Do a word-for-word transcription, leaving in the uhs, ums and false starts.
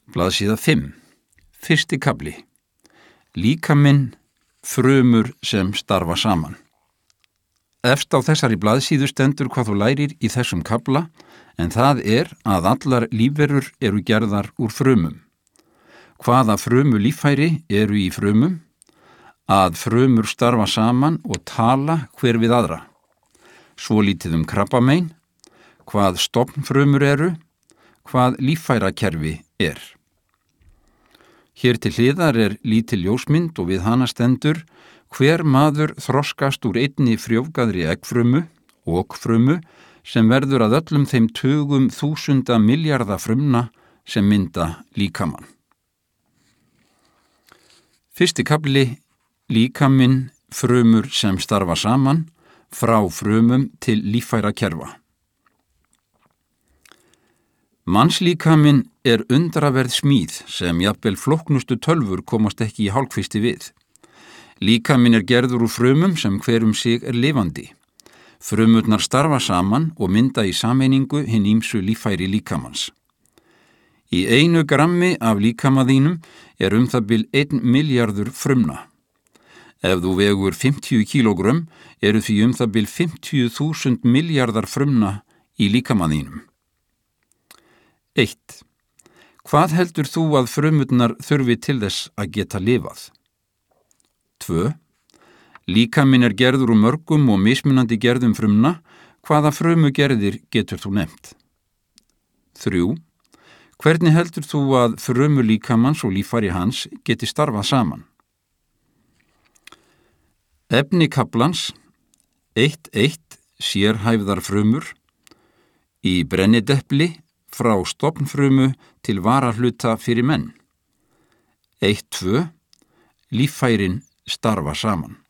Blaðsíða fimm. Fyrsti kafli. Líkaminn, frumur sem starfa saman. Efst á þessari blaðsíðu stendur hvað þú lærir í þessum kafla, en það er að allar lífverur eru gerðar úr frumum. Hvaða frumu líffæri eru í frumum? Að frumur starfa saman og tala hver við aðra. Svolítið um krabbamein, hvað stofnfrumur eru, hvað líffærakerfi er. Hér til hliðar er lítil ljósmynd og við hana stendur hver maður þroskast úr einni frjóvgaðri eggfrumu, okfrumu, sem verður að öllum þeim tugum þúsunda milljarða frumna sem mynda líkamann. Fyrsti kafli, líkaminn, frumur sem starfa saman, frá frumum til líffærakerfa. Mannslíkaminn er undraverð smíð sem jafnvel flóknustu tölvur komast ekki í hálfkvisti við. Líkaminn er gerður úr frumum sem hver um sig er lifandi. Frumurnar starfa saman og mynda í sameiningu hinn ýmsu líffæri líkamans. Í einu grammi af líkama þínum er um það bil einn milljarður frumna. Ef þú vegur fimmtíu kílógrömm eru því um það bil fimmtíu þúsund milljarðar frumna í líkama þínum. eitt. Hvað heldur þú að frumurnar þurfi til þess að geta lifað? tvö. Líkaminn er gerður úr mörgum og mismunandi gerðum frumna, hvaða frumugerðir getur þú nefnt? þrjú. Hvernig heldur þú að frumur líkamans og líffæri hans geti starfað saman? Efni kaflans eitt eitt. Sérhæfðar frumur. Í brennidepli frá stofnfrumu til varahluta fyrir menn. eitt tvö. Líffærin starfa saman.